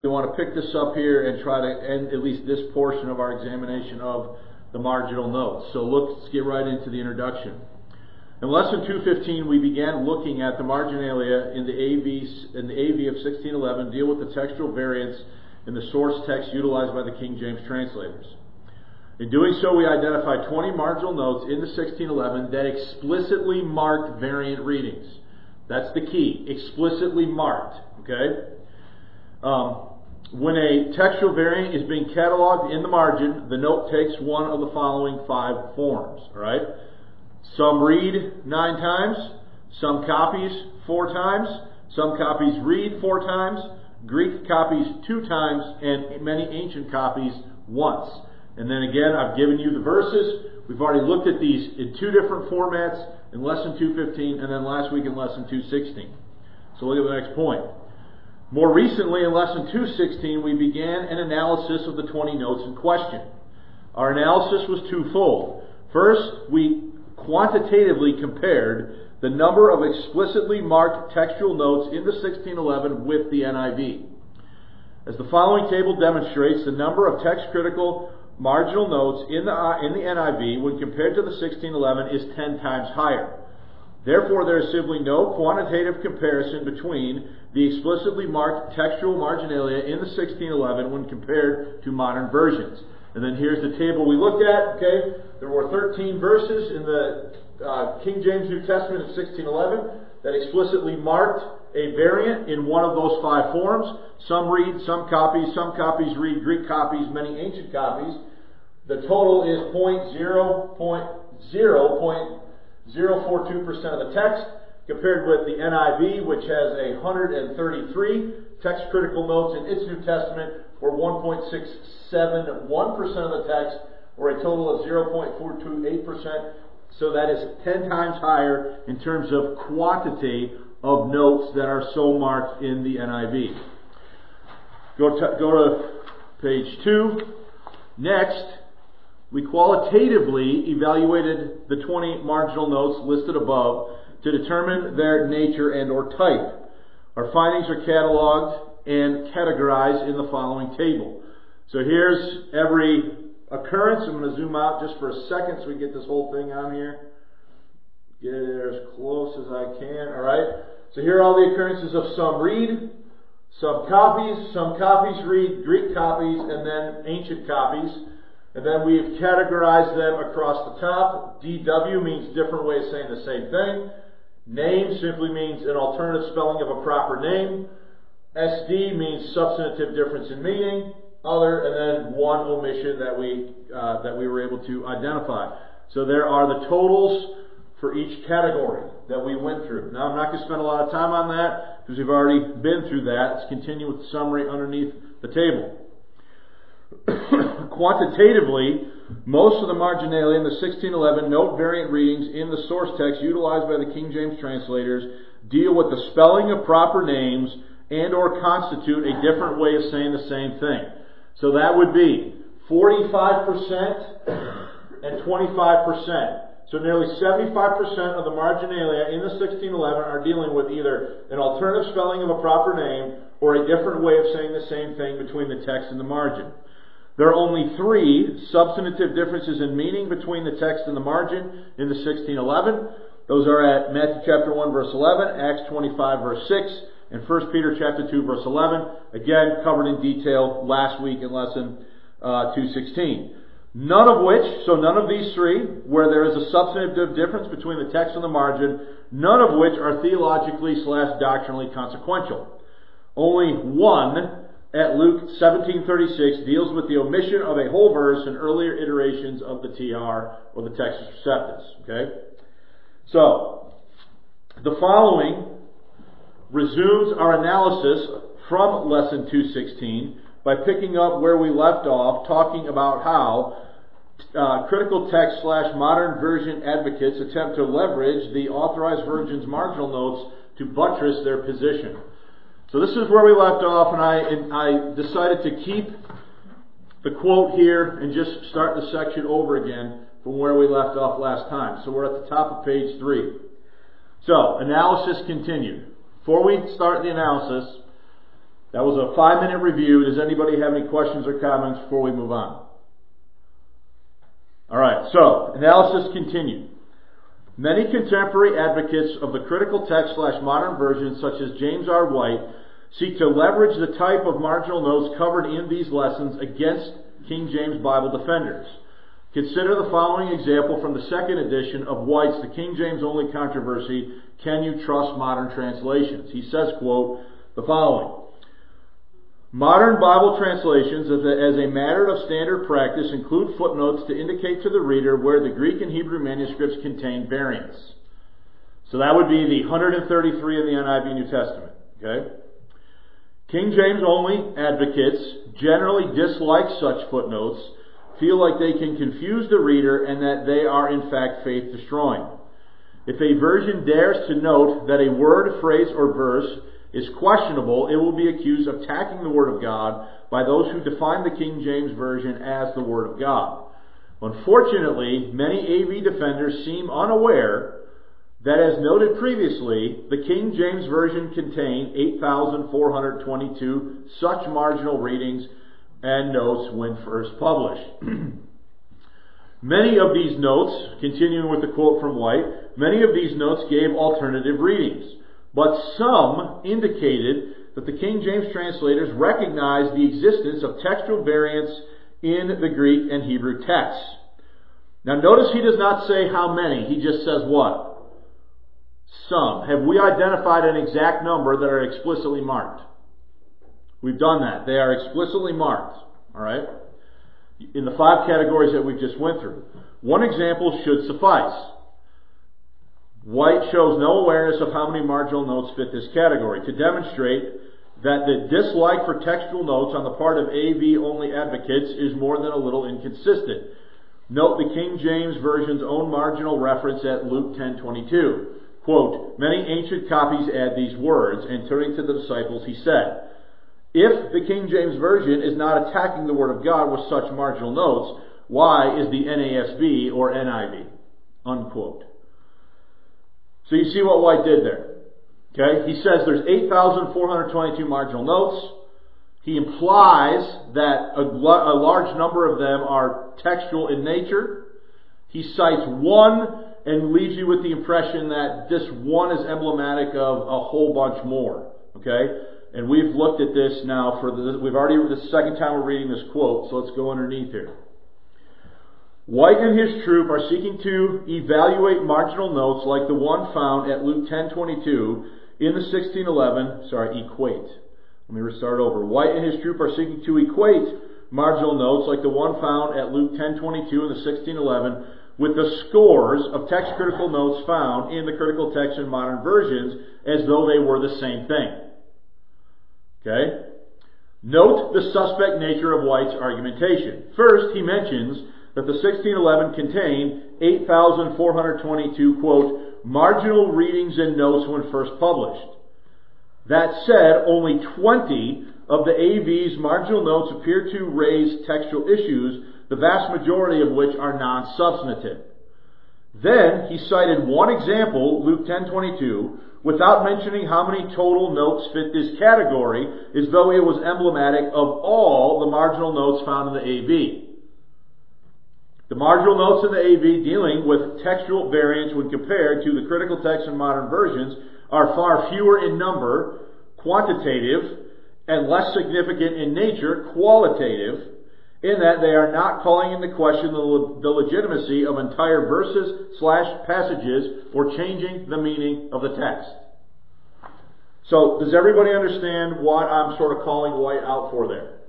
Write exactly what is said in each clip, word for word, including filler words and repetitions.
We want to pick this up here and try to end at least this portion of our examination of the marginal notes. So let's get right into the introduction. In lesson two fifteen, we began looking at the marginalia in the A V in the A V of sixteen eleven, deal with the textual variants in the source text utilized by the King James translators. In doing so, we identified twenty marginal notes in the sixteen eleven that explicitly marked variant readings. That's the key, explicitly marked. Okay. Um, when a textual variant is being cataloged in the margin, the note takes one of the following five forms. All right. Some read nine times, some copies four times, some copies read four times, Greek copies two times, and many ancient copies once. And then again, I've given you the verses. We've already looked at these in two different formats in lesson two fifteen and then last week in lesson two sixteen. So look at the next point. More recently in lesson two sixteen, we began an analysis of the twenty notes in question. Our analysis was twofold. First, we quantitatively compared the number of explicitly marked textual notes in the sixteen eleven with the N I V. As the following table demonstrates, the number of text-critical marginal notes in the, in the N I V when compared to the sixteen eleven is ten times higher. Therefore, there is simply no quantitative comparison between the explicitly marked textual marginalia in the sixteen eleven when compared to modern versions. And then here's the table we looked at. Okay, there were thirteen verses in the uh, King James New Testament of sixteen eleven that explicitly marked a variant in one of those five forms. Some read, some copies, some copies read, Greek copies, many ancient copies. The total is zero point zero zero four two percent of the text, compared with the N I V, which has one hundred thirty-three text-critical notes in its New Testament, or one point six seven one percent of the text, or a total of zero point four two eight percent. So that is ten times higher in terms of quantity of notes that are so marked in the N I V. Go to, go to page two. Next, we qualitatively evaluated the twenty marginal notes listed above to determine their nature and or type. Our findings are cataloged and categorized in the following table. So here's every occurrence. I'm going to zoom out just for a second so we get this whole thing on here. Get it as close as I can. All right. So here are all the occurrences of some read, some copies, some copies read, Greek copies, and then ancient copies. And then we've categorized them across the top. D W means different way of saying the same thing. Name simply means an alternative spelling of a proper name. S D means substantive difference in meaning. Other, and then one omission that we uh, that we were able to identify. So there are the totals for each category that we went through. Now I'm not going to spend a lot of time on that because we've already been through that. Let's continue with the summary underneath the table. Quantitatively, most of the marginalia in the sixteen eleven note variant readings in the source text utilized by the King James translators deal with the spelling of proper names and or constitute a different way of saying the same thing. So that would be forty-five percent and twenty-five percent. So nearly seventy-five percent of the marginalia in the sixteen eleven are dealing with either an alternative spelling of a proper name or a different way of saying the same thing between the text and the margin. There are only three substantive differences in meaning between the text and the margin in the sixteen eleven. Those are at Matthew chapter one verse eleven, Acts twenty-five verse six, and First Peter chapter two verse eleven. Again, covered in detail last week in lesson uh, two sixteen. None of which, so none of these three, where there is a substantive difference between the text and the margin, none of which are theologically slash doctrinally consequential. Only one, at Luke seventeen thirty-six, deals with the omission of a whole verse in earlier iterations of the T R, or the Textus Receptus. Okay? So, the following resumes our analysis from lesson two sixteen by picking up where we left off, talking about how uh, critical text slash modern version advocates attempt to leverage the authorized version's marginal notes to buttress their position. So this is where we left off, and I, and I decided to keep the quote here and just start the section over again from where we left off last time. So we're at the top of page three. So, analysis continued. Before we start the analysis, That was a five-minute review. Does anybody have any questions or comments before we move on? All right, so analysis continued. Many contemporary advocates of the critical text slash modern version, such as James R. White, seek to leverage the type of marginal notes covered in these lessons against King James Bible defenders. Consider the following example from the second edition of White's The King James Only Controversy, Can You Trust Modern Translations? He says, quote, the following. Modern Bible translations, as a, as a matter of standard practice, include footnotes to indicate to the reader where the Greek and Hebrew manuscripts contain variants. So that would be the one hundred thirty-three in the N I V New Testament. Okay? King James only advocates generally dislike such footnotes, feel like they can confuse the reader, and that they are in fact faith destroying. If a version dares to note that a word, phrase, or verse is questionable, it will be accused of attacking the Word of God by those who define the King James Version as the Word of God. Unfortunately, many A V defenders seem unaware that, as noted previously, the King James Version contained eight thousand four hundred twenty-two such marginal readings and notes when first published. Many of these notes, continuing with the quote from White, many of these notes gave alternative readings. But some indicated that the King James translators recognized the existence of textual variants in the Greek and Hebrew texts. Now notice he does not say how many, he just says what? Some. Have we identified an exact number that are explicitly marked? We've done that. They are explicitly marked. Alright? In the five categories that we just went through. One example should suffice. White shows no awareness of how many marginal notes fit this category. To demonstrate that the dislike for textual notes on the part of A V-only advocates is more than a little inconsistent. Note the King James Version's own marginal reference at Luke ten twenty-two. Quote, many ancient copies add these words, and turning to the disciples he said, if the King James Version is not attacking the Word of God with such marginal notes, why is the N A S B or N I V? Unquote. So you see what White did there. Okay? He says there's eight thousand four hundred twenty-two marginal notes. He implies that a, a large number of them are textual in nature. He cites one and leaves you with the impression that this one is emblematic of a whole bunch more. Okay? And we've looked at this now for the, we've already, the second time we're reading this quote, so let's go underneath here. White and his troop are seeking to evaluate marginal notes like the one found at Luke ten twenty-two in the sixteen eleven, sorry, equate. Let me restart over. White and his troop are seeking to equate marginal notes like the one found at Luke ten twenty-two in the sixteen eleven with the scores of text critical notes found in the critical text in modern versions as though they were the same thing. Okay? Note the suspect nature of White's argumentation. First, he mentions that the sixteen eleven contained eight thousand four hundred twenty-two, quote, marginal readings and notes when first published. That said, only twenty of the A V's marginal notes appear to raise textual issues, the vast majority of which are non-substantive. Then he cited one example, Luke ten twenty-two, without mentioning how many total notes fit this category, as though it was emblematic of all the marginal notes found in the A V. The marginal notes in the A V dealing with textual variants when compared to the critical text in modern versions are far fewer in number, quantitative, and less significant in nature, qualitative, in that they are not calling into question the, the legitimacy of entire verses slash passages or changing the meaning of the text. So, does everybody understand what I'm sort of calling White out for there?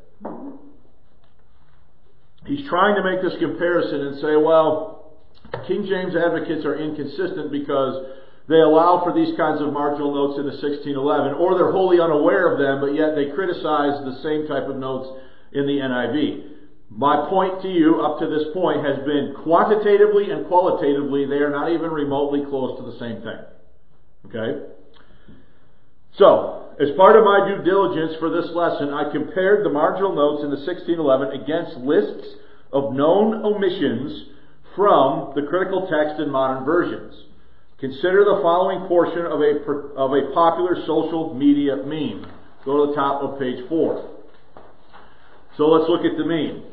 He's trying to make this comparison and say, well, King James advocates are inconsistent because they allow for these kinds of marginal notes in the sixteen eleven, or they're wholly unaware of them, but yet they criticize the same type of notes in the N I V. My point to you up to this point has been quantitatively and qualitatively, they are not even remotely close to the same thing. Okay? So, as part of my due diligence for this lesson, I compared the marginal notes in the sixteen eleven against lists of known omissions from the critical text in modern versions. Consider the following portion of a, of a popular social media meme. Go to the top of page four. So let's look at the mean.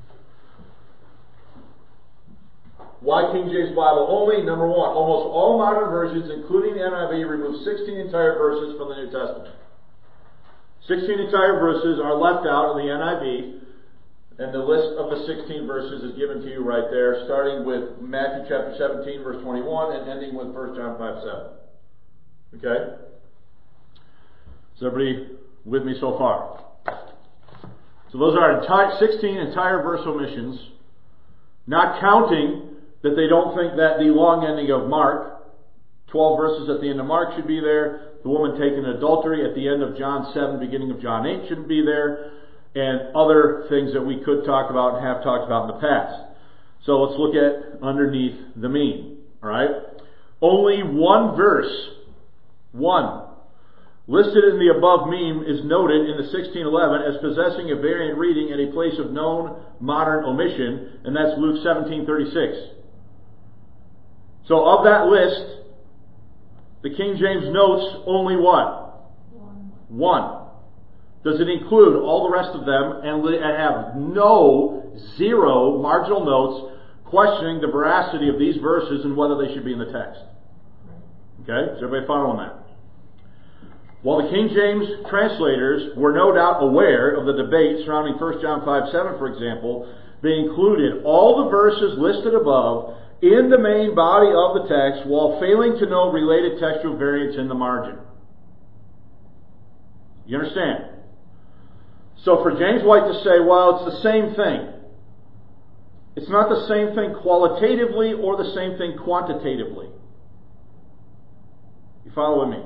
Why King James Bible only? Number one, almost all modern versions, including the N I V, remove sixteen entire verses from the New Testament. sixteen entire verses are left out in the N I V, and the list of the sixteen verses is given to you right there, starting with Matthew chapter seventeen, verse twenty-one, and ending with First John five seven. Okay? Is everybody with me so far? So those are entire, sixteen entire verse omissions, not counting that they don't think that the long ending of Mark, twelve verses at the end of Mark, should be there. The woman taken in adultery at the end of John seven, beginning of John eight shouldn't be there. And other things that we could talk about and have talked about in the past. So let's look at underneath the mean. Alright? Only one verse, one, listed in the above mean is noted in the sixteen eleven as possessing a variant reading at a place of known modern omission, and that's Luke seventeen thirty-six. So of that list, the King James notes only what? One. One. Does it include all the rest of them and have no, zero marginal notes questioning the veracity of these verses and whether they should be in the text? Okay? Is everybody following that? While the King James translators were no doubt aware of the debate surrounding First John five seven, for example, they included all the verses listed above in the main body of the text while failing to know related textual variants in the margin. You understand? So for James White to say, well, it's the same thing. It's not the same thing qualitatively or the same thing quantitatively. You follow with me?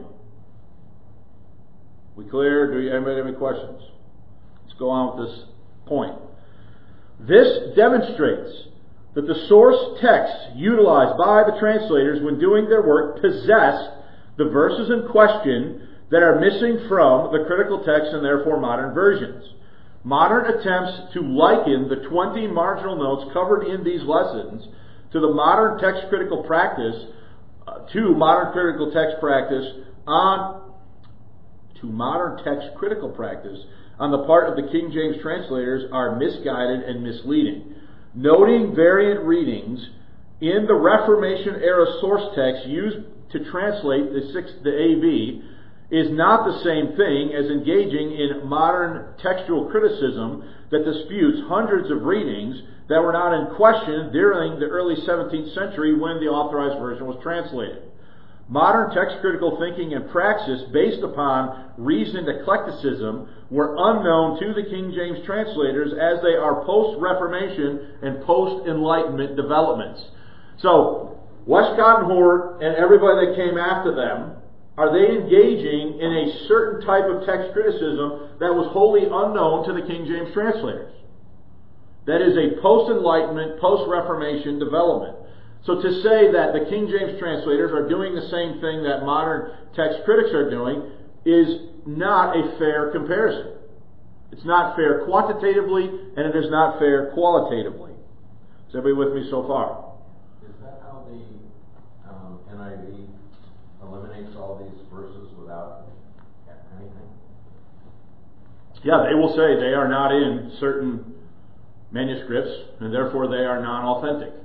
We clear? Do you, anybody have any questions? Let's go on with this point. This demonstrates that the source texts utilized by the translators when doing their work possess the verses in question that are missing from the critical text and therefore modern versions. Modern attempts to liken the twenty marginal notes covered in these lessons to the modern text critical practice, uh, to modern critical text practice on, to modern text critical practice on the part of the King James translators are misguided and misleading. Noting variant readings in the Reformation era source text used to translate the, six, the A V is not the same thing as engaging in modern textual criticism that disputes hundreds of readings that were not in question during the early seventeenth century when the authorized version was translated. Modern text critical thinking and praxis based upon reasoned eclecticism were unknown to the King James translators as they are post-Reformation and post-Enlightenment developments. So, Westcott and Hort and everybody that came after them, are they engaging in a certain type of text criticism that was wholly unknown to the King James translators? That is a post-Enlightenment, post-Reformation development. So to say that the King James translators are doing the same thing that modern text critics are doing is not a fair comparison. It's not fair quantitatively, and it is not fair qualitatively. Is everybody with me so far? Is that how the um, N I V eliminates all these verses without anything? Yeah, they will say they are not in certain manuscripts, and therefore they are non-authentic.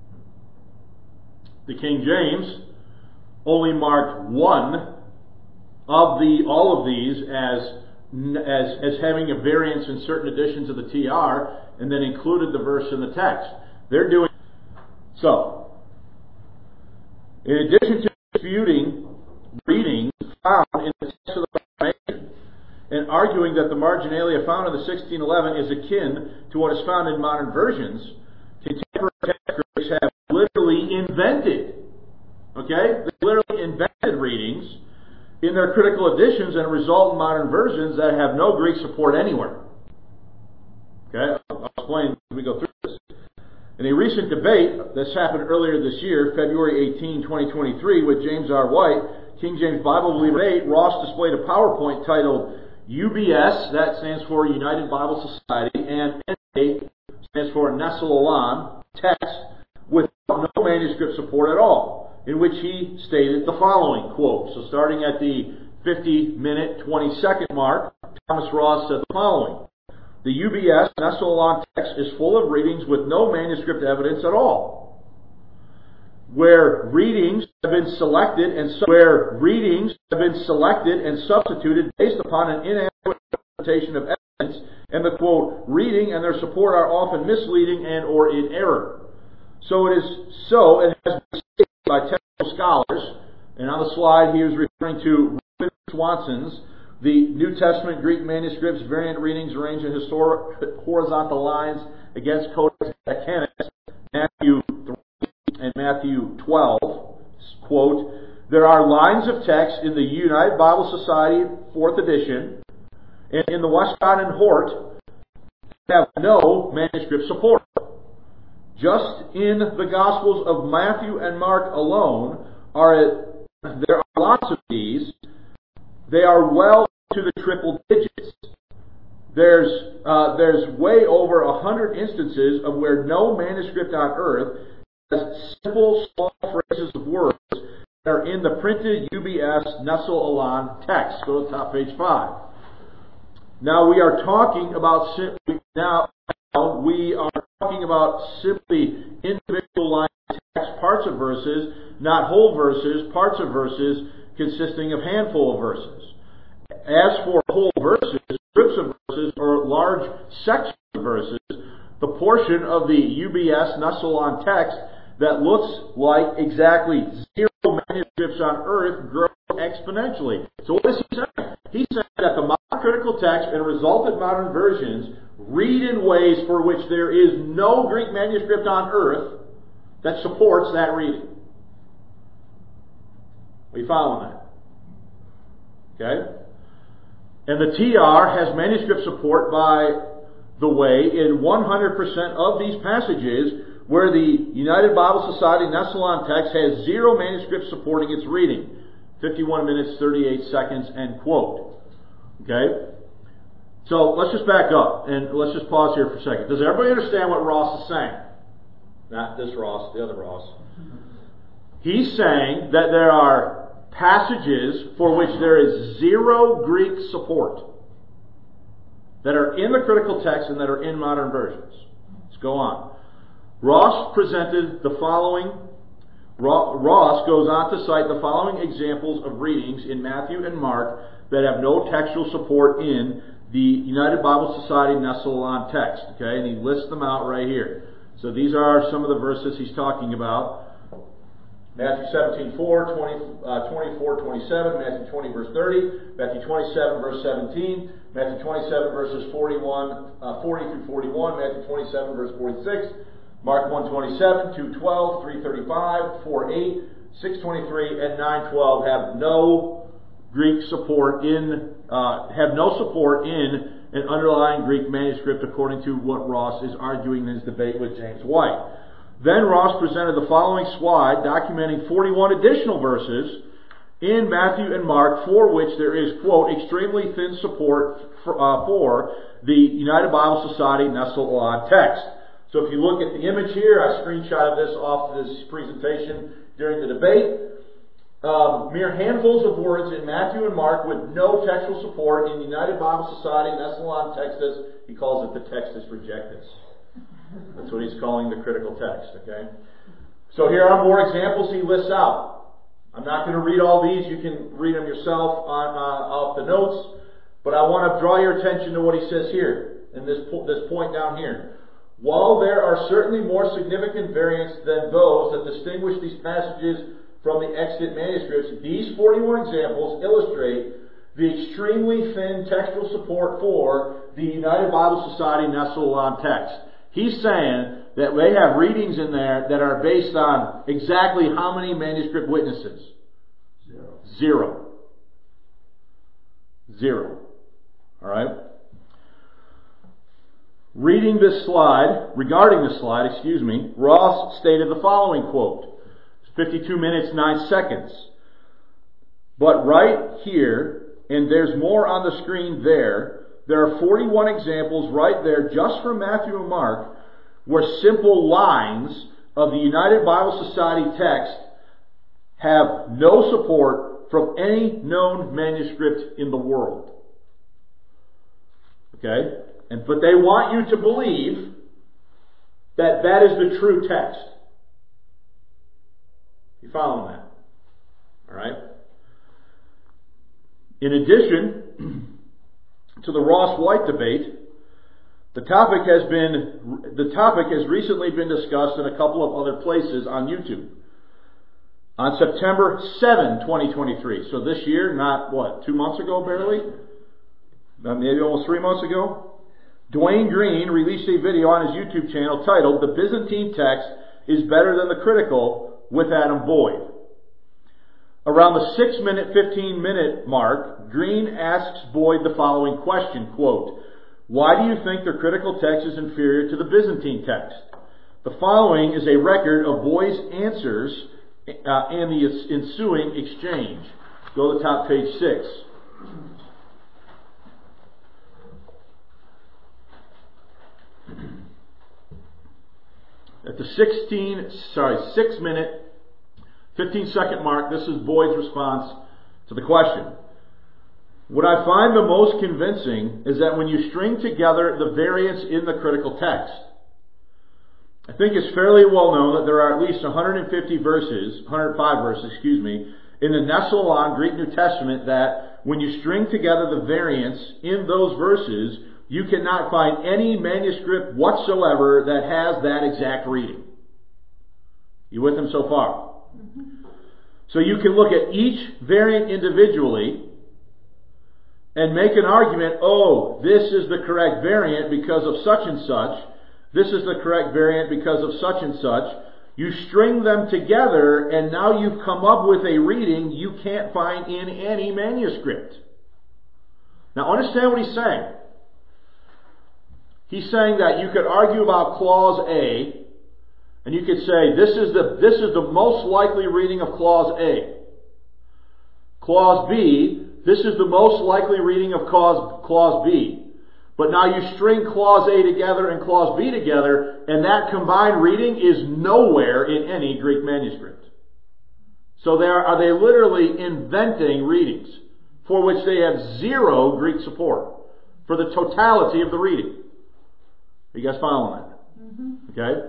The King James only marked one of the all of these as as as having a variance in certain editions of the T R, and then included the verse in the text. They're doing so. In addition to disputing readings found in the text of the Reformation and arguing that the marginalia found in the sixteen eleven is akin to what is found in modern versions, contemporary text critics have literally invented, okay? They literally invented readings in their critical editions and result in modern versions that have no Greek support anywhere. Okay? I'll explain as we go through this. In a recent debate that's happened earlier this year, February eighteenth, twenty twenty-three, with James R. White, King James Bible Believer eight, Ross displayed a PowerPoint titled U B S, that stands for United Bible Society, and N A stands for Nestle Aland, text with no manuscript support at all, in which he stated the following, quote, so starting at the fifty minute, twenty second mark, Thomas Ross said the following: the U B S Nestle-Aland text is full of readings with no manuscript evidence at all. Where readings have been selected and su- where readings have been selected and substituted based upon an inadequate interpretation of evidence, and the quote reading and their support are often misleading and or in error. So it is so it has been stated by technical scholars, and on the slide he was referring to Ruben Swanson's The New Testament Greek manuscripts, variant readings arranged in historic horizontal lines against Codex Vaticanus, Matthew three and Matthew twelve. Quote, there are lines of text in the United Bible Society fourth edition and in the Westcott and Hort that have no manuscript support. Just in the Gospels of Matthew and Mark alone, are there are lots of these. They are well to the triple digits. There's uh, there's way over a hundred instances of where no manuscript on earth has simple small phrases of words that are in the printed U B S Nestle-Aland text. Go to the top page five. Now we are talking about simply now we are talking about simply individual line text, parts of verses, not whole verses, parts of verses consisting of handful of verses. As for whole verses, strips of verses, or large sections of verses, the portion of the U B S Nestle-Aland text that looks like exactly zero manuscripts on earth grows exponentially. So what is he saying? He's saying that the modern critical text and resultant modern versions read in ways for which there is no Greek manuscript on earth that supports that reading. Are you following that? Okay? And the T R has manuscript support, by the way, in one hundred percent of these passages where the United Bible Society Nestle-Aland text has zero manuscript supporting its reading. fifty-one minutes, thirty-eight seconds, end quote. Okay? So let's just back up and let's just pause here for a second. Does everybody understand what Ross is saying? Not this Ross, the other Ross. He's saying that there are passages for which there is zero Greek support that are in the critical text and that are in modern versions. Let's go on. Ross presented the following. Ross goes on to cite the following examples of readings in Matthew and Mark that have no textual support in the United Bible Society Nestle-Aland text. Okay, and he lists them out right here. So these are some of the verses he's talking about. Matthew seventeen four, twenty, uh, twenty-four twenty-seven, Matthew twenty verse thirty, Matthew twenty-seven verse seventeen, Matthew twenty-seven verses forty-one, uh, forty through forty-one, Matthew twenty-seven verse forty-six, Mark one twenty-seven, two twelve, three thirty-five, four eight, six twenty-three, and nine twelve have no Greek support in, uh, have no support in an underlying Greek manuscript, according to what Ross is arguing in his debate with James White. Then Ross presented the following slide documenting forty-one additional verses in Matthew and Mark for which there is, quote, extremely thin support for, uh, for the United Bible Society Nestle-Aland text. So if you look at the image here, I screenshotted this off this presentation during the debate. Um, mere handfuls of words in Matthew and Mark with no textual support in the United Bible Society Nestle-Aland Textus. He calls it the Textus Rejectus. That's what he's calling the critical text, okay? So here are more examples he lists out. I'm not going to read all these. You can read them yourself on uh, off the notes. But I want to draw your attention to what he says here, in this, po- this point down here. While there are certainly more significant variants than those that distinguish these passages from the extant manuscripts, these forty-one examples illustrate the extremely thin textual support for the United Bible Society Nestle-Aland text. He's saying that they have readings in there that are based on exactly how many manuscript witnesses? Zero. Zero. Zero. Alright? Reading this slide, regarding this slide, excuse me, Ross stated the following quote. fifty-two minutes, nine seconds. But right here, and there's more on the screen there, there are forty-one examples right there just from Matthew and Mark where simple lines of the United Bible Society text have no support from any known manuscript in the world. Okay? And but they want you to believe that that is the true text. You following that? All right? In addition to the Ross-White debate, the topic has been the topic has recently been discussed in a couple of other places on YouTube. On September seventh, twenty twenty-three, so this year, not what, two months ago barely? Maybe almost three months ago? Dwayne Green released a video on his YouTube channel titled "The Byzantine Text is Better Than the Critical" with Adam Boyd. Around the six minute, fifteen minute mark, Green asks Boyd the following question, quote, "Why do you think the critical text is inferior to the Byzantine text?" The following is a record of Boyd's answers uh, and the ensuing exchange. Go to the top, page six. At the sixteen, sorry, six minute, fifteen second mark, this is Boyd's response to the question. "What I find the most convincing is that when you string together the variants in the critical text, I think it's fairly well known that there are at least one hundred fifty verses, one hundred five verses, excuse me, in the Nestle-Aland Greek New Testament that when you string together the variants in those verses, you cannot find any manuscript whatsoever that has that exact reading." You with them so far? Mm-hmm. So you can look at each variant individually and make an argument, oh, this is the correct variant because of such and such. This is the correct variant because of such and such. You string them together and now you've come up with a reading you can't find in any manuscript. Now understand what he's saying. He's saying that you could argue about clause A, and you could say this is the this is the most likely reading of clause A. Clause B, this is the most likely reading of clause, clause B. But now you string clause A together and clause B together, and that combined reading is nowhere in any Greek manuscript. So they are, are they literally inventing readings for which they have zero Greek support for the totality of the reading. Are you guys following that? Mm-hmm. Okay?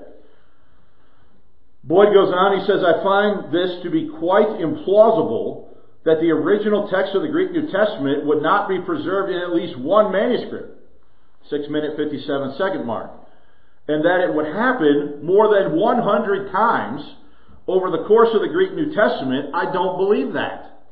Boyd goes on, he says, "I find this to be quite implausible that the original text of the Greek New Testament would not be preserved in at least one manuscript," six minute, fifty-seven second mark, "and that it would happen more than one hundred times over the course of the Greek New Testament. I don't believe that."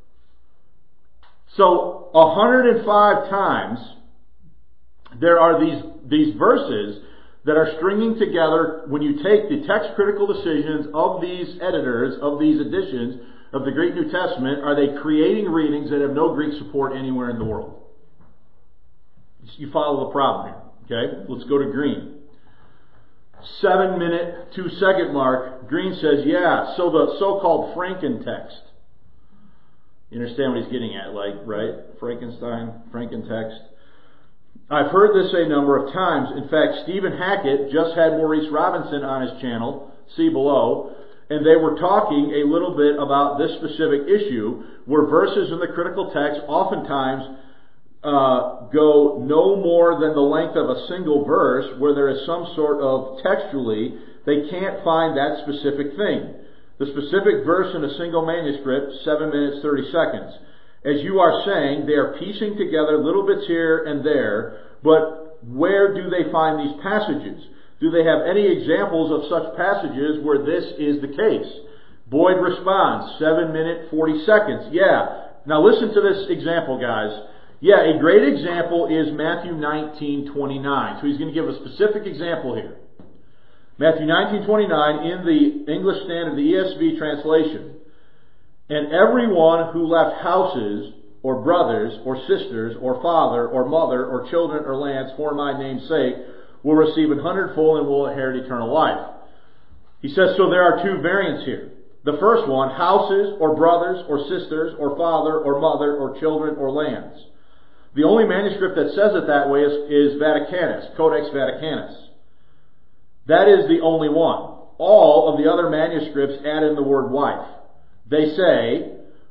So, one hundred five times there are these, these verses that are stringing together when you take the text critical decisions of these editors, of these editions of the Greek New Testament, are they creating readings that have no Greek support anywhere in the world? You follow the problem here. Okay? Let's go to Green. Seven minute, two second mark, Green says, yeah, so the so-called Franken text. You understand what he's getting at, like, right? Frankenstein, Franken text. "I've heard this a number of times. In fact, Stephen Hackett just had Maurice Robinson on his channel, see below, and they were talking a little bit about this specific issue, where verses in the critical text oftentimes uh, go no more than the length of a single verse, where there is some sort of textually, they can't find that specific thing. The specific verse in a single manuscript, seven minutes, thirty seconds. As you are saying, they are piecing together little bits here and there, but where do they find these passages? Do they have any examples of such passages where this is the case?" Boyd responds, seven minute, forty seconds. Yeah. Now listen to this example, guys. Yeah, a great example is Matthew nineteen twenty-nine. So he's going to give a specific example here. Matthew nineteen twenty-nine in the English Standard, the E S V translation. "And everyone who left houses, or brothers, or sisters, or father, or mother, or children, or lands, for my name's sake, will receive an hundredfold and will inherit eternal life." He says, so there are two variants here. The first one, houses, or brothers, or sisters, or father, or mother, or children, or lands. The only manuscript that says it that way is, is Vaticanus, Codex Vaticanus. That is the only one. All of the other manuscripts add in the word wife. They say,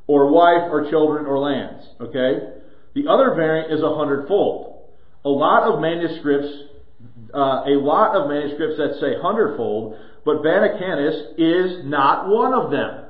or wife, or children, or lands. Okay? The other variant is a hundredfold. A lot of manuscripts, uh, a lot of manuscripts that say hundredfold, but Vaticanus is not one of them.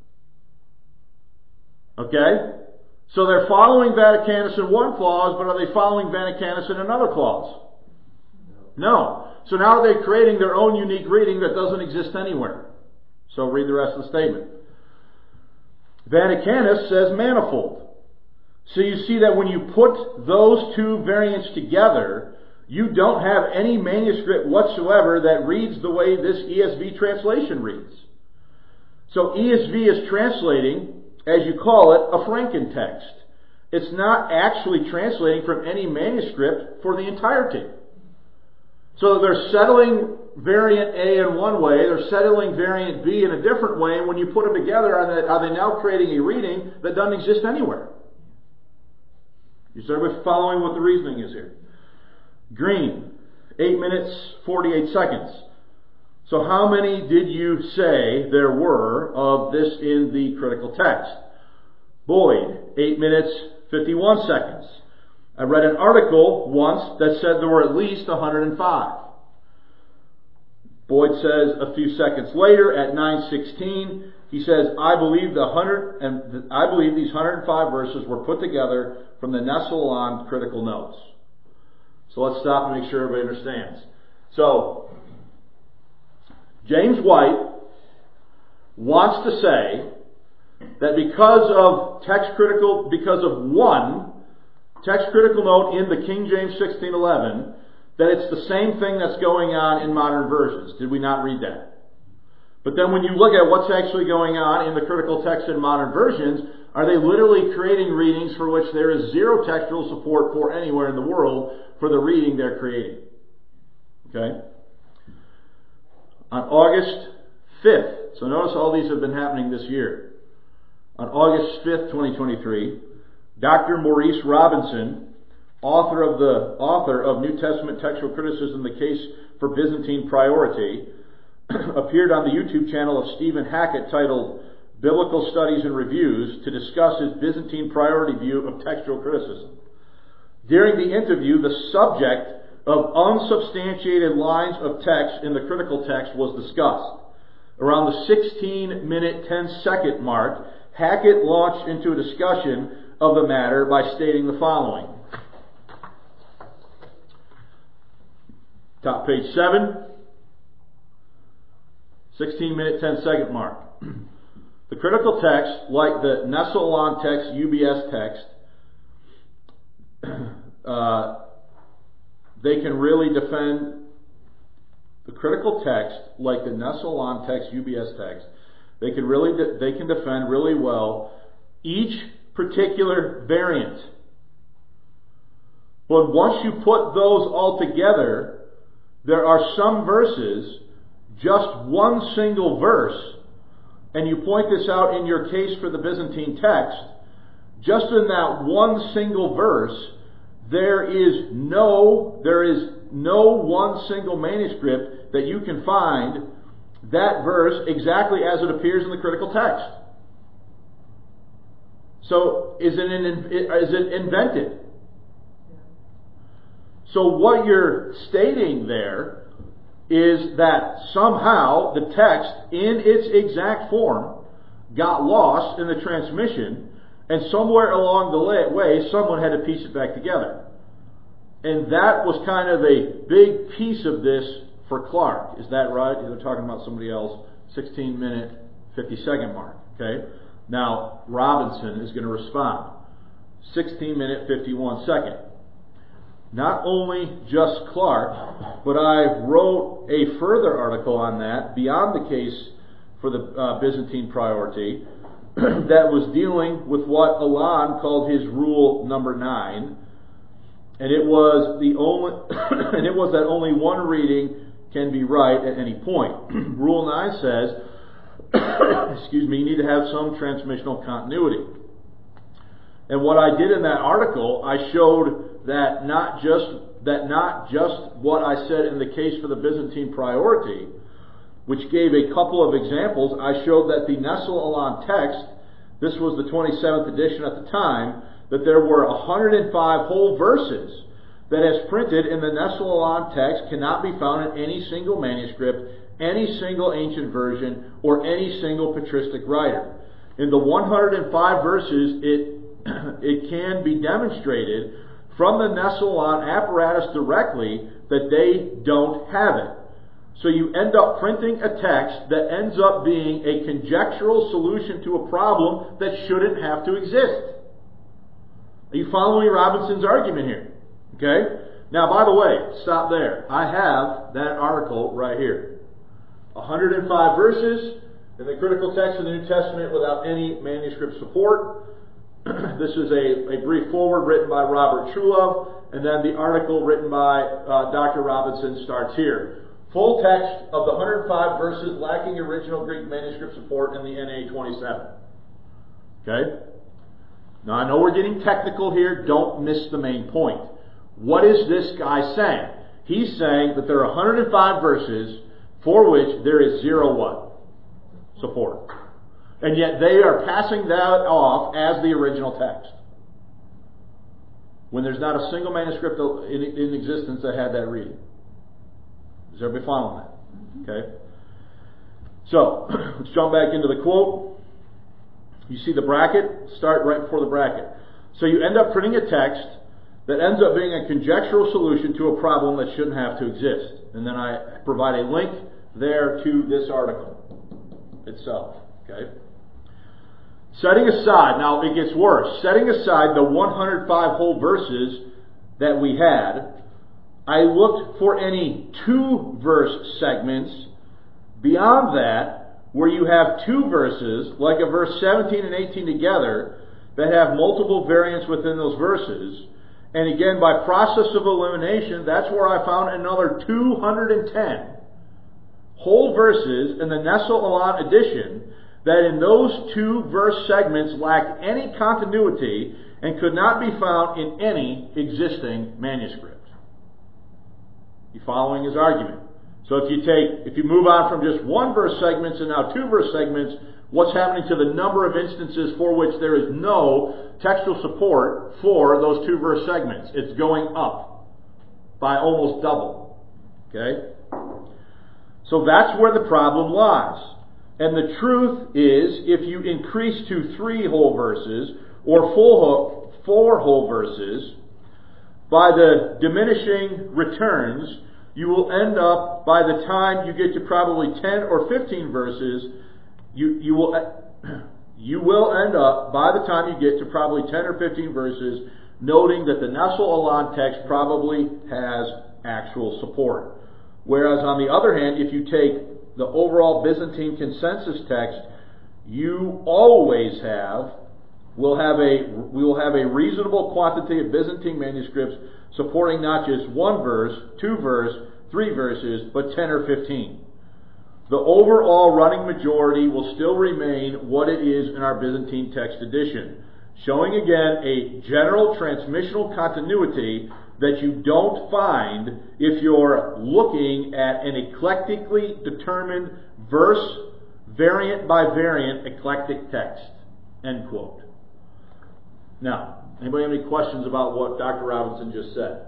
Okay? So they're following Vaticanus in one clause, but are they following Vaticanus in another clause? No. So now they're creating their own unique reading that doesn't exist anywhere. So read the rest of the statement. Vaticanus says manifold. So you see that when you put those two variants together, you don't have any manuscript whatsoever that reads the way this E S V translation reads. So E S V is translating, as you call it, a Frankentext. It's not actually translating from any manuscript for the entirety. So they're settling variant A in one way, they're settling variant B in a different way, and when you put them together, are they, are they now creating a reading that doesn't exist anywhere? You start with following what the reasoning is here. Green, eight minutes, forty-eight seconds. So how many did you say there were of this in the critical text? Boyd, eight minutes, fifty-one seconds. I read an article once that said there were at least one hundred five. Boyd says a few seconds later at nine sixteen, he says, I believe the hundred and I believe these one hundred five verses were put together from the Nestle-Aland critical notes. So let's stop and make sure everybody understands. So James White wants to say that because of text critical, because of one text critical note in the King James sixteen eleven, that it's the same thing that's going on in modern versions. Did we not read that? But then when you look at what's actually going on in the critical text in modern versions, are they literally creating readings for which there is zero textual support for anywhere in the world for the reading they're creating? Okay? On August fifth, so notice all these have been happening this year. On August fifth, twenty twenty-three, Doctor Maurice Robinson, author of the author of New Testament Textual Criticism, the Case for Byzantine Priority, appeared on the YouTube channel of Stephen Hackett titled Biblical Studies and Reviews to discuss his Byzantine priority view of textual criticism. During the interview, the subject of unsubstantiated lines of text in the critical text was discussed. Around the sixteen minute, ten second mark, Hackett launched into a discussion of the matter by stating the following. Top page seven, sixteen minute, ten second mark. The critical text, like the Nestle-Aland text, U B S text, uh, they can really defend the critical text, like the Nestle-Aland text, U B S text. They can really de- they can defend really well each particular variant. But once you put those all together, there are some verses, just one single verse, and you point this out in your case for the Byzantine text, just in that one single verse, there is no, there is no one single manuscript that you can find that verse exactly as it appears in the critical text. So, is it, an, is it invented? So what you're stating there is that somehow the text in its exact form got lost in the transmission, and somewhere along the way someone had to piece it back together. And that was kind of a big piece of this for Clark. Is that right? They're talking about somebody else, sixteen minute, fifty second mark. Okay? Now, Robinson is going to respond. sixteen minute, fifty-one second. Not only just Clark, but I wrote a further article on that, beyond the case for the uh, Byzantine priority, that was dealing with what Aland called his rule number nine, and it was the only, and it was that only one reading can be right at any point. Rule nine says, excuse me, you need to have some transmissional continuity. And what I did in that article, I showed that not just that not just what I said in the case for the Byzantine priority, which gave a couple of examples. I showed that the Nestle-Aland text this was the twenty-seventh edition at the time, that there were one hundred five whole verses that, as printed in the Nestle-Aland text, cannot be found in any single manuscript, any single ancient version, or any single patristic writer. In the one hundred five verses, it it can be demonstrated from the Nestle-Aland apparatus directly that they don't have it. So you end up printing a text that ends up being a conjectural solution to a problem that shouldn't have to exist. Are you following Robinson's argument here? Okay? Now, by the way, stop there. I have that article right here. one hundred five verses in the critical text of the New Testament without any manuscript support. This is a, a brief foreword written by Robert Truelove, and then the article written by uh, Doctor Robinson starts here. Full text of the one hundred five verses lacking original Greek manuscript support in the N A twenty-seven. Okay? Now I know we're getting technical here. Don't miss the main point. What is this guy saying? He's saying that there are one hundred five verses for which there is zero what? Support. And yet they are passing that off as the original text, when there's not a single manuscript in, in existence that had that reading. Is everybody following that? Okay. So, let's jump back into the quote. You see the bracket? Start right before the bracket. So you end up printing a text that ends up being a conjectural solution to a problem that shouldn't have to exist. And then I provide a link there to this article itself. Okay. Setting aside, now it gets worse, setting aside the one hundred five whole verses that we had, I looked for any two verse segments beyond that, where you have two verses, like a verse seventeen and eighteen together, that have multiple variants within those verses. And again, by process of elimination, that's where I found another two hundred ten whole verses in the Nestle-Aland edition that in those two verse segments lacked any continuity and could not be found in any existing manuscript. You following his argument? So if you take, if you move on from just one verse segments and now two verse segments, what's happening to the number of instances for which there is no textual support for those two verse segments? It's going up by almost double. Okay? So that's where the problem lies. And the truth is, if you increase to three whole verses, or full, four whole verses, by the diminishing returns, you will end up, by the time you get to probably ten or fifteen verses, you, you will you will end up, by the time you get to probably ten or fifteen verses, noting that the Nestle-Aland text probably has actual support. Whereas on the other hand, if you take the overall Byzantine consensus text, you always have, will have a, we will have a reasonable quantity of Byzantine manuscripts supporting not just one verse, two verse, three verses, but ten or fifteen. The overall running majority will still remain what it is in our Byzantine text edition, showing again a general transmissional continuity that you don't find if you're looking at an eclectically determined verse, variant by variant, eclectic text. End quote. Now, anybody have any questions about what Doctor Robinson just said?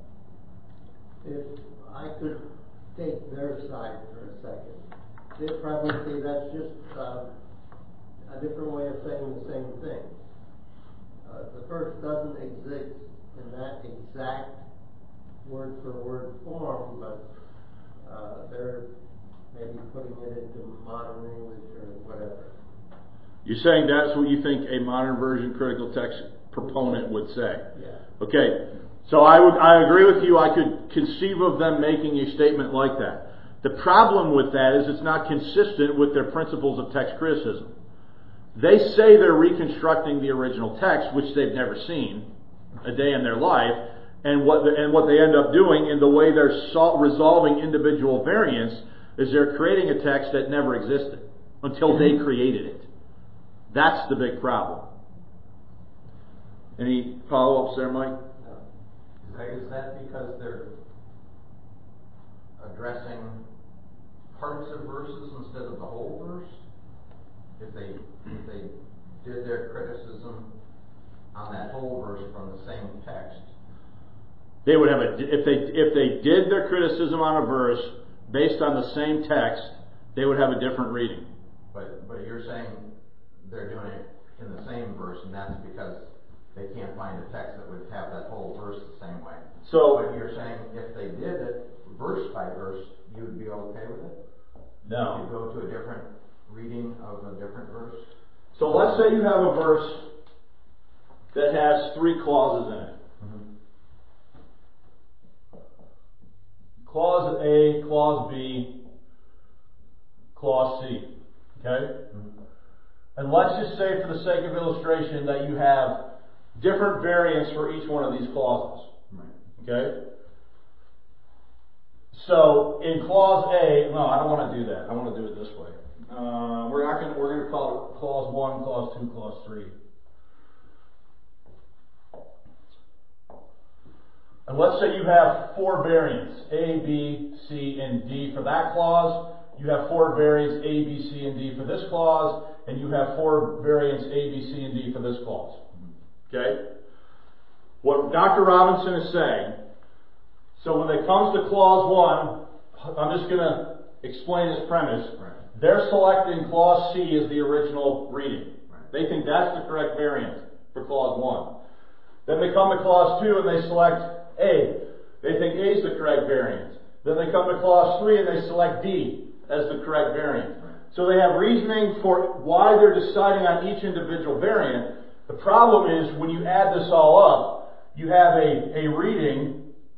If I could take their side for a second, they'd probably say that's just uh, a different way of saying the same thing. Uh, the verse doesn't exist in that exact word-for-word form, but uh, they're maybe putting it into modern English or whatever. You're saying that's what you think a modern version critical text proponent would say? Yeah. Okay, so I would I agree with you. I could conceive of them making a statement like that. The problem with that is it's not consistent with their principles of text criticism. They say they're reconstructing the original text, which they've never seen a day in their life, and what the, and what they end up doing in the way they're sol- resolving individual variants is they're creating a text that never existed until they created it. That's the big problem. Any follow-ups there, Mike? No. Is that because they're addressing parts of verses instead of the whole verse? If they if they did their criticism on that whole verse from the same text, They would have a, if they, if they did their criticism on a verse based on the same text, they would have a different reading. but, but you're saying they're doing it in the same verse, and that's because they can't find a text that would have that whole verse the same way. So, But you're saying if they did it verse by verse, you would be okay with it? no. You go to a different reading of a different verse? So let's say you have a verse that has three clauses in it. Clause A, clause B, clause C. Okay? Mm-hmm. And let's just say, for the sake of illustration, that you have different variants for each one of these clauses. Right. Okay? So in clause A, no, I don't want to do that. I want to do it this way. Uh, we're not going. We're going to call it clause one, clause two, clause three. And let's say you have four variants, A, B, C, and D for that clause. You have four variants, A, B, C, and D for this clause. And you have four variants, A, B, C, and D for this clause. Okay? What Doctor Robinson is saying, so when it comes to clause one, I'm just going to explain his premise. Right. They're selecting clause C as the original reading. Right. They think that's the correct variant for clause one. Then they come to clause two and they select A. They think A is the correct variant. Then they come to clause three and they select D as the correct variant. Right. So they have reasoning for why they're deciding on each individual variant. The problem is when you add this all up, you have a, a reading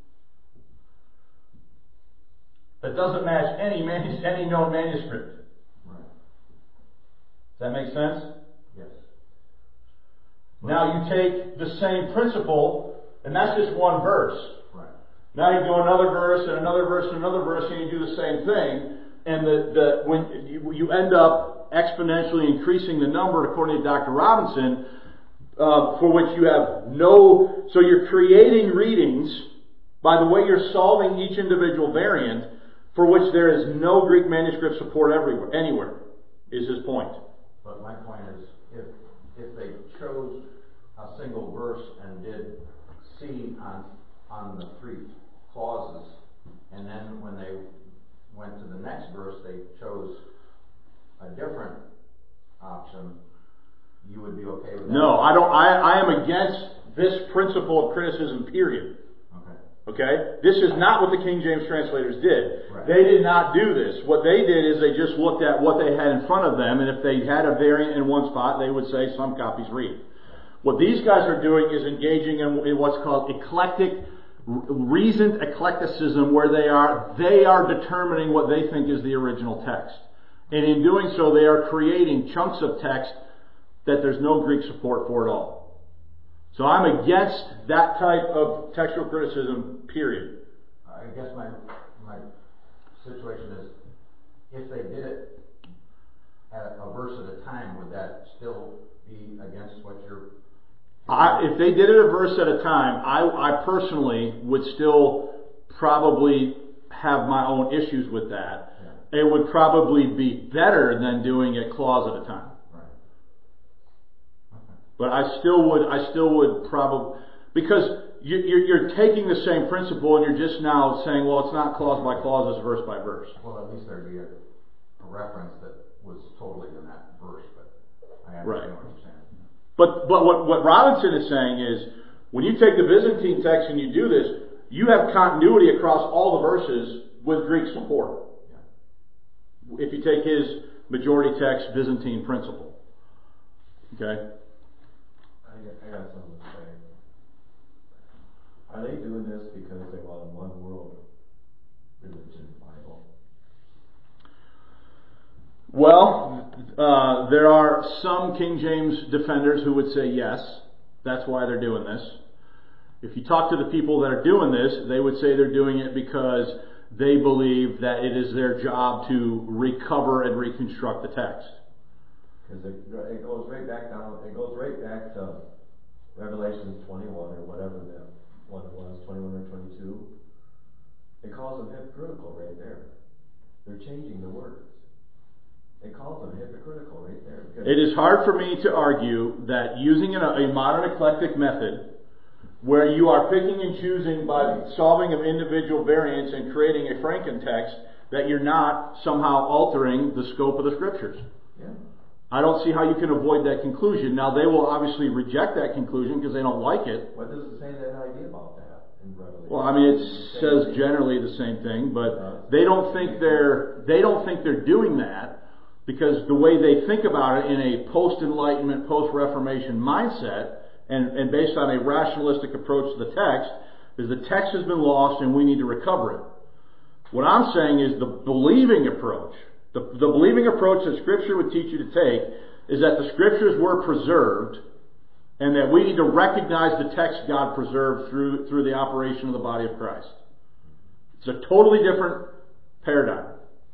that doesn't match any manus- any known manuscript. Right. Does that make sense? Yes. Now you take the same principle, and that's just one verse. Right. Now you do another verse and another verse and another verse, and you do the same thing, and the, the when you, you end up exponentially increasing the number, according to Doctor Robinson, uh, for which you have no. So you're creating readings by the way you're solving each individual variant, for which there is no Greek manuscript support everywhere, anywhere, is his point. But my point is, if if they chose a single verse and did C on on the three clauses, and then when they went to the next verse, they chose a different option, you would be okay with that? No, I don't. I, I am against this principle of criticism, period. Okay? This is not what the King James translators did. Right. They did not do this. What they did is they just looked at what they had in front of them, and if they had a variant in one spot, they would say some copies read. What these guys are doing is engaging in, in what's called eclectic, reasoned eclecticism, where they are they are determining what they think is the original text. And in doing so, they are creating chunks of text that there's no Greek support for at all. So I'm against that type of textual criticism, period. I guess my my situation is, if they did it at a verse at a time, would that still be against what you're... I, if they did it a verse at a time, I, I personally would still probably have my own issues with that. Yeah. It would probably be better than doing it clause at a time. But I still would, I still would probably, because you, you're, you're taking the same principle and you're just now saying, well, it's not clause by clause, it's verse by verse. Well, at least there'd be a, a reference that was totally in that verse, but I understand right. what you're saying. But, but what, what Robinson is saying is, when you take the Byzantine text and you do this, you have continuity across all the verses with Greek support. Yeah. If you take his majority text Byzantine principle. Okay? I got something to say. Are they doing this because they want a one world religion Bible? Well, uh, there are some King James defenders who would say yes, that's why they're doing this. If you talk to the people that are doing this, they would say they're doing it because they believe that it is their job to recover and reconstruct the text. Because it, it goes right back down, it goes right back to Revelation twenty-one or whatever that one it was, twenty-one or twenty-two. It calls them hypocritical right there. They're changing the words. It calls them hypocritical right there. because- It is hard for me to argue that using a, a modern eclectic method, where you are picking and choosing by solving of individual variants and creating a Frankentext, that you're not somehow altering the scope of the Scriptures. Yeah. I don't see how you can avoid that conclusion. Now, they will obviously reject that conclusion because they don't like it. What does it say that idea about that in Revelation? Well, I mean, it says generally the same thing, but they don't think they're they don't think they're doing that because the way they think about it in a post-Enlightenment, post-Reformation mindset, and, and based on a rationalistic approach to the text, is the text has been lost and we need to recover it. What I'm saying is the believing approach, the, the believing approach that Scripture would teach you to take is that the Scriptures were preserved and that we need to recognize the text God preserved through, through the operation of the body of Christ. It's a totally different paradigm.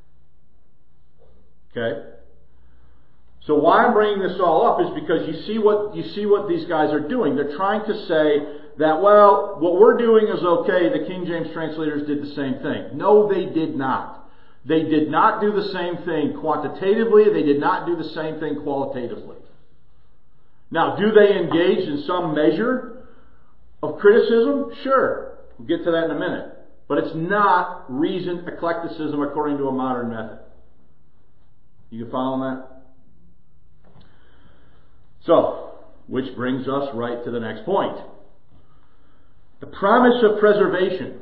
Okay? So why I'm bringing this all up is because you see what you see what these guys are doing. They're trying to say that, well, what we're doing is okay. The King James translators did the same thing. No, they did not. They did not do the same thing quantitatively. They did not do the same thing qualitatively. Now, do they engage in some measure of criticism? Sure. We'll get to that in a minute. But it's not reasoned eclecticism according to a modern method. You can follow that? So, which brings us right to the next point. The promise of preservation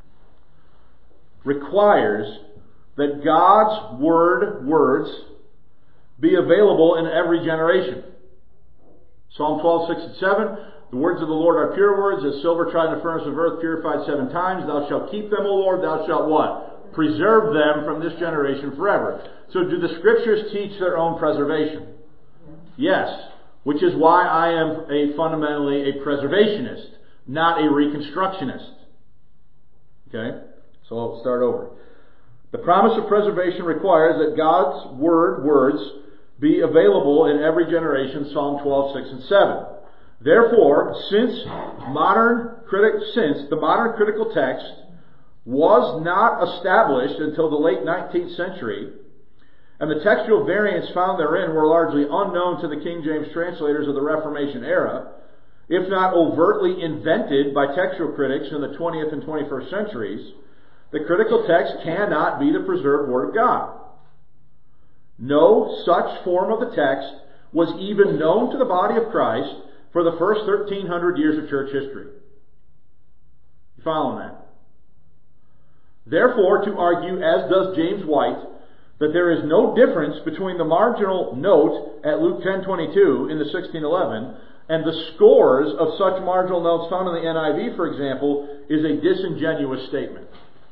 requires that God's word, words, be available in every generation. Psalm twelve, six and seven, the words of the Lord are pure words, as silver tried in the furnace of earth, purified seven times. Thou shalt keep them, O Lord, thou shalt what? Preserve them from this generation forever. So do the Scriptures teach their own preservation? Yes. Which is why I am a fundamentally a preservationist, not a reconstructionist. Okay? So I'll start over. The promise of preservation requires that God's word, words, be available in every generation, Psalm twelve, six and seven. Therefore, since modern critic, since the modern critical text was not established until the late nineteenth century, and the textual variants found therein were largely unknown to the King James translators of the Reformation era, if not overtly invented by textual critics in the twentieth and twenty-first centuries, the critical text cannot be the preserved Word of God. No such form of the text was even known to the body of Christ for the first thirteen hundred years of church history. You following that? Therefore, to argue, as does James White, that there is no difference between the marginal note at Luke ten twenty-two in the sixteen eleven and the scores of such marginal notes found in the N I V, for example, is a disingenuous statement.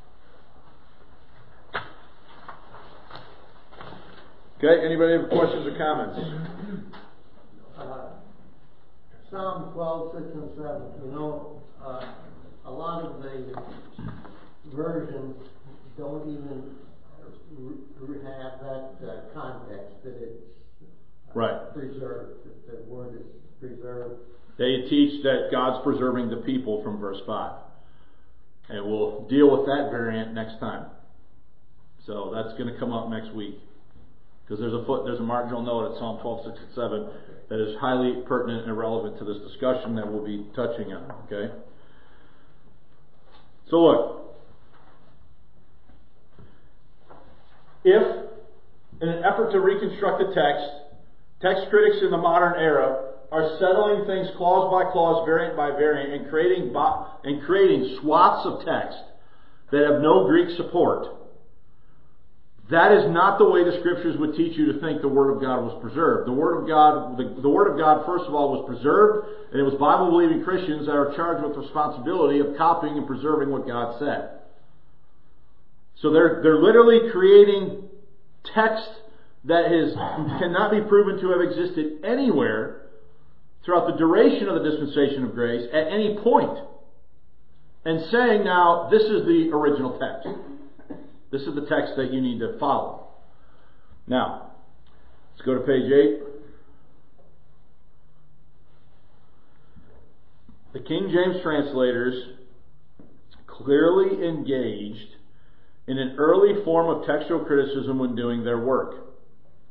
Okay, anybody have questions or comments? Uh, Psalm twelve, six and seven, you know, uh, a lot of the versions don't even have that uh, context that it's uh, Right. preserved, that the word is preserved. They teach that God's preserving the people from verse five. And we'll deal with that variant next time. So that's going to come up next week. Because there's a foot, there's a marginal note at Psalm twelve, six and seven that is highly pertinent and relevant to this discussion that we'll be touching on. Okay? So look. If, in an effort to reconstruct the text, text critics in the modern era are settling things clause by clause, variant by variant, and creating bo- and creating swaths of text that have no Greek support, that is not the way the Scriptures would teach you to think the Word of God was preserved. The Word of God, the, the Word of God, first of all, was preserved, and it was Bible-believing Christians that are charged with the responsibility of copying and preserving what God said. So they're they're literally creating text that is cannot be proven to have existed anywhere throughout the duration of the dispensation of grace at any point, and saying now this is the original text. This is the text that you need to follow. Now, let's go to page eight. The King James translators clearly engaged in an early form of textual criticism when doing their work.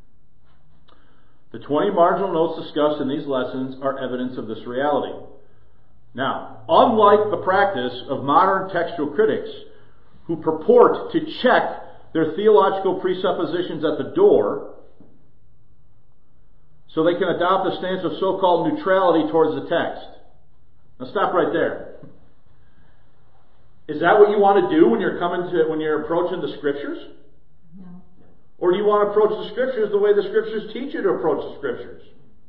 The twenty marginal notes discussed in these lessons are evidence of this reality. Now, unlike the practice of modern textual critics who purport to check their theological presuppositions at the door so they can adopt a stance of so-called neutrality towards the text. Now stop right there. Is that what you want to do when you're coming to when you're approaching the Scriptures? No. Or do you want to approach the Scriptures the way the Scriptures teach you to approach the Scriptures?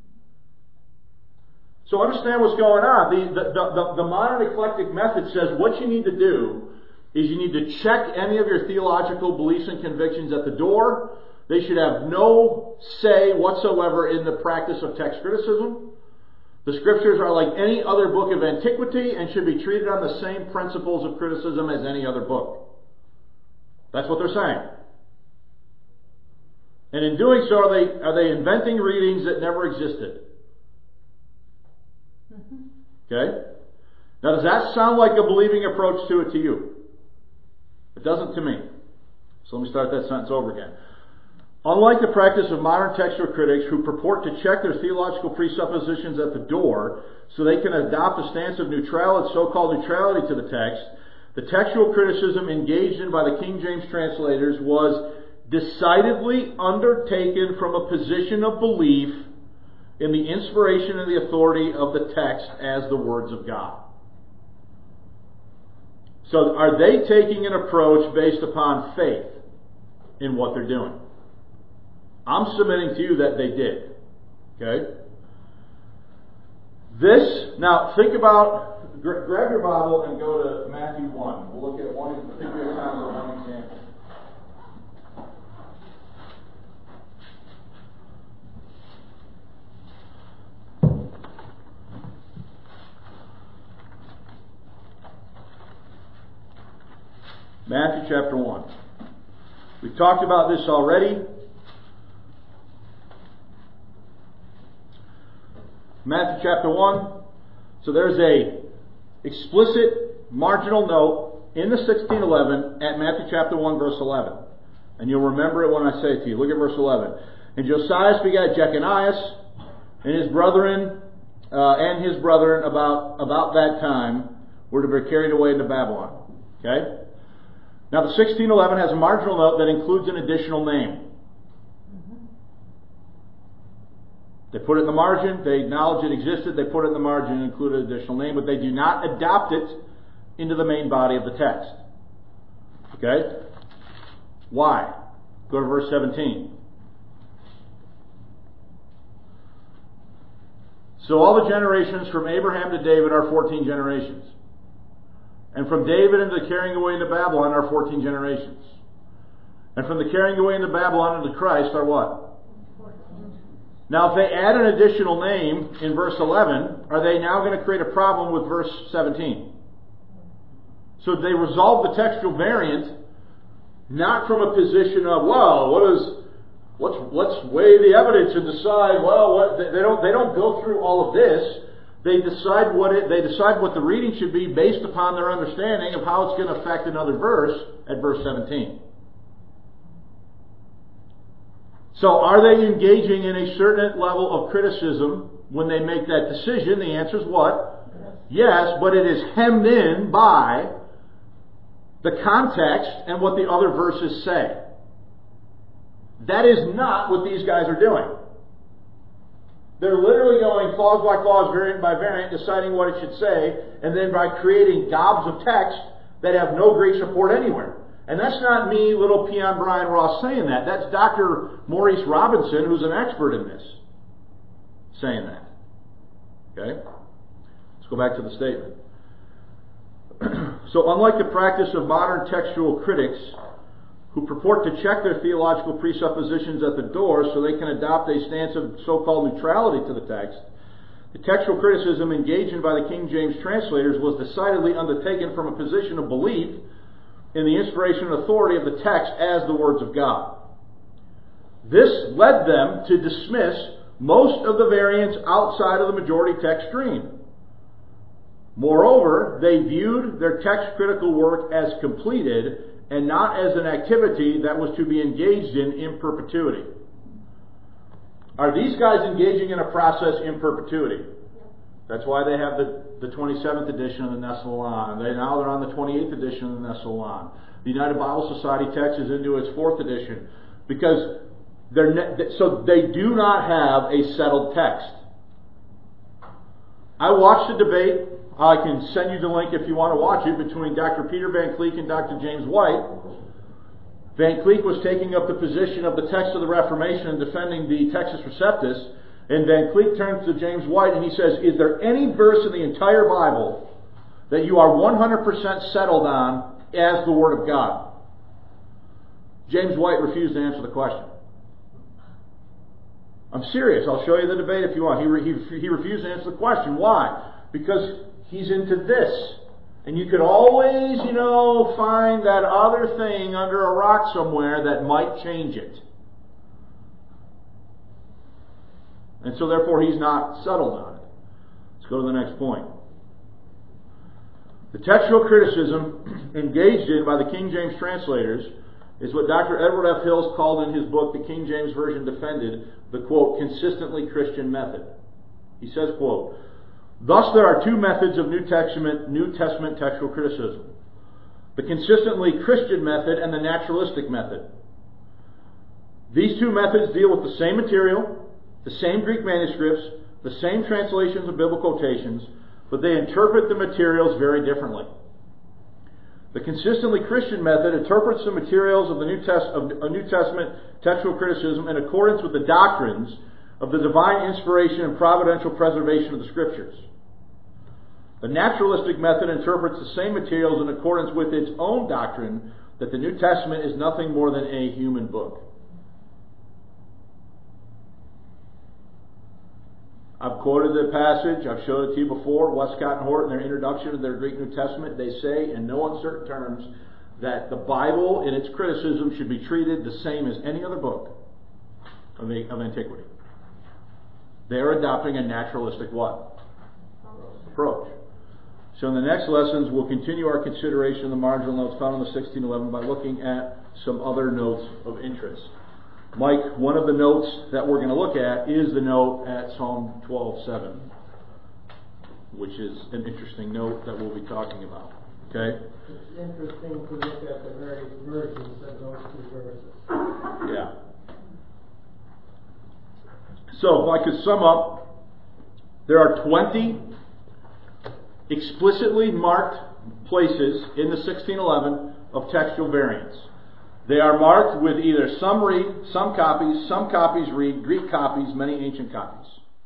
So understand what's going on. The, the, the, the modern eclectic method says what you need to do is you need to check any of your theological beliefs and convictions at the door. They should have no say whatsoever in the practice of text criticism. The Scriptures are like any other book of antiquity and should be treated on the same principles of criticism as any other book. That's what they're saying. And in doing so, are they, are they inventing readings that never existed? Okay? Now, does that sound like a believing approach to it to you? It doesn't to me. So let me start that sentence over again. Unlike the practice of modern textual critics who purport to check their theological presuppositions at the door so they can adopt a stance of neutrality, so-called neutrality to the text, the textual criticism engaged in by the King James translators was decidedly undertaken from a position of belief in the inspiration and the authority of the text as the words of God. So are they taking an approach based upon faith in what they're doing? I'm submitting to you that they did. Okay? This, now think about, gra- grab your Bible and go to Matthew one. We'll look at one, I think we have time for one example. Matthew chapter one. We've talked about this already. Matthew chapter one. So there's a explicit marginal note in the sixteen eleven at Matthew chapter one verse eleven. And you'll remember it when I say it to you. Look at verse eleven. And Josias begat Jeconias and his brethren uh, and his brethren about, about that time were to be carried away into Babylon. Okay? Now the sixteen eleven has a marginal note that includes an additional name. They put it in the margin, they acknowledge it existed, they put it in the margin and include an additional name, but they do not adopt it into the main body of the text. Okay? Why? Go to verse seventeen. So all the generations from Abraham to David are fourteen generations. And from David into the carrying away into Babylon are fourteen generations. And from the carrying away into Babylon into Christ are what? Now, if they add an additional name in verse eleven, are they now going to create a problem with verse seventeen? So they resolve the textual variant not from a position of, well, what is, let's let's weigh the evidence and decide. Well, what, they don't they don't go through all of this. They decide what it they decide what the reading should be based upon their understanding of how it's going to affect another verse at verse seventeen. So are they engaging in a certain level of criticism when they make that decision? The answer is what? Yes. Yes, but it is hemmed in by the context and what the other verses say. That is not what these guys are doing. They're literally going clause by clause, variant by variant, deciding what it should say, and then by creating gobs of text that have no great support anywhere. And that's not me, little peon Brian Ross, saying that. That's Doctor Maurice Robinson, who's an expert in this, saying that. Okay? Let's go back to the statement. So unlike the practice of modern textual critics who purport to check their theological presuppositions at the door so they can adopt a stance of so-called neutrality to the text, the textual criticism engaged in by the King James translators was decidedly undertaken from a position of belief in the inspiration and authority of the text as the words of God. This led them to dismiss most of the variants outside of the majority text stream. Moreover, they viewed their text critical work as completed and not as an activity that was to be engaged in in perpetuity. Are these guys engaging in a process in perpetuity? That's why they have the, the twenty-seventh edition of the Nestle-Aland. They, now they're on the twenty-eighth edition of the Nestle-Aland. The United Bible Society text is into its fourth edition. Because they're ne- so they do not have a settled text. I watched a debate. I can send you the link if you want to watch it, between Doctor Peter Van Cleek and Doctor James White. Van Cleek was taking up the position of the text of the Reformation and defending the Textus Receptus. And Van Cleek turns to James White and he says, is there any verse in the entire Bible that you are one hundred percent settled on as the Word of God? James White refused to answer the question. I'm serious. I'll show you the debate if you want. He, re- he, he refused to answer the question. Why? Because he's into this. And you could always, you know, find that other thing under a rock somewhere that might change it. And so therefore he's not settled on it. Let's go to the next point. The textual criticism engaged in by the King James translators is what Doctor Edward F. Hills called in his book, The King James Version Defended, the, quote, consistently Christian method. He says, quote, thus there are two methods of New Testament, New Testament textual criticism. The consistently Christian method and the naturalistic method. These two methods deal with the same material, the same Greek manuscripts, the same translations of biblical quotations, but they interpret the materials very differently. The consistently Christian method interprets the materials of the New, Test, of a New Testament textual criticism in accordance with the doctrines of the divine inspiration and providential preservation of the Scriptures. The naturalistic method interprets the same materials in accordance with its own doctrine that the New Testament is nothing more than a human book. I've quoted the passage, I've showed it to you before. Westcott and Hort, in their introduction to their Greek New Testament, they say in no uncertain terms that the Bible in its criticism should be treated the same as any other book of, of antiquity. They're adopting a naturalistic what? Approach. So in the next lessons, we'll continue our consideration of the marginal notes found in the sixteen eleven by looking at some other notes of interest. Mike, one of the notes that we're going to look at is the note at Psalm twelve seven, which is an interesting note that we'll be talking about. Okay? It's interesting to look at the various versions of those two verses. Yeah. So, if I could sum up, there are twenty explicitly marked places in the sixteen eleven of textual variants. They are marked with either some read, some copies, some copies read, Greek copies, many ancient copies.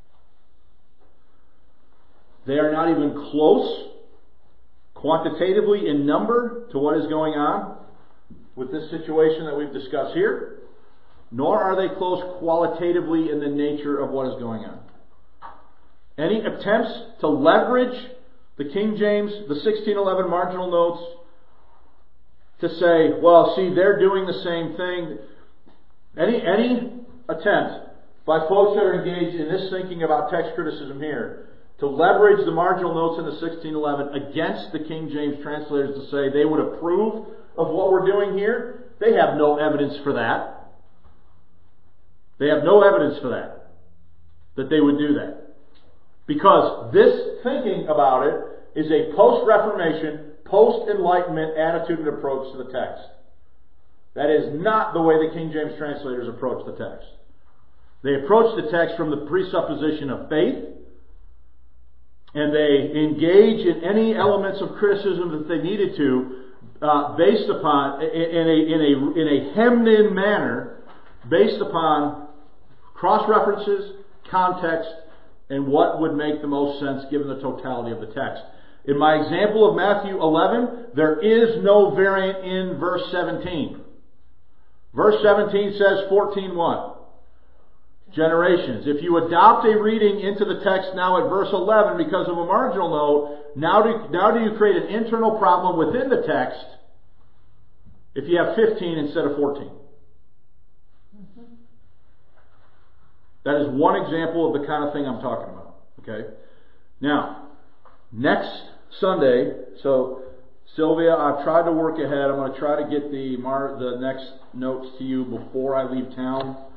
They are not even close quantitatively in number to what is going on with this situation that we've discussed here, nor are they close qualitatively in the nature of what is going on. Any attempts to leverage the King James, the sixteen eleven marginal notes, to say, well, see, they're doing the same thing. Any any attempt by folks that are engaged in this thinking about text criticism here to leverage the marginal notes in the sixteen eleven against the King James translators to say they would approve of what we're doing here, they have no evidence for that. They have no evidence for that, that they would do that. Because this thinking about it is a post-Reformation, post-Enlightenment attitude and approach to the text. That is not the way the King James translators approach the text. They approach the text from the presupposition of faith, and they engage in any elements of criticism that they needed to, uh, based upon, in a, in a, in a hemmed-in manner, based upon cross-references, context, and what would make the most sense given the totality of the text. In my example of Matthew eleven, there is no variant in verse seventeen. Verse seventeen says fourteen what? Generations. If you adopt a reading into the text now at verse eleven because of a marginal note, now do, now do you create an internal problem within the text if you have fifteen instead of fourteen? Mm-hmm. That is one example of the kind of thing I'm talking about. Okay? Now, next Sunday, so Sylvia, I've tried to work ahead. I'm going to try to get the mar- the next notes to you before I leave town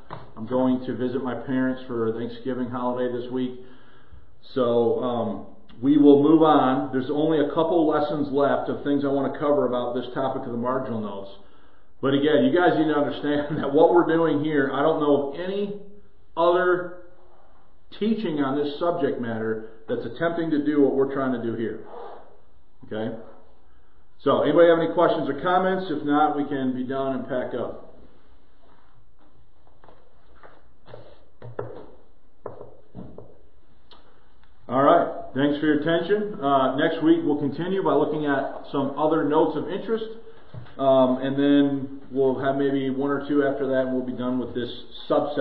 I'm going to visit my parents for Thanksgiving holiday this week. So um, we will move on. There's only a couple lessons left of things I want to cover about this topic of the marginal notes. But again, you guys need to understand that what we're doing here, I don't know of any other teaching on this subject matter that's attempting to do what we're trying to do here. Okay? So, anybody have any questions or comments? If not, we can be done and pack up. All right. Thanks for your attention. Uh, next week we'll continue by looking at some other notes of interest. Um, and then we'll have maybe one or two after that, and we'll be done with this subset.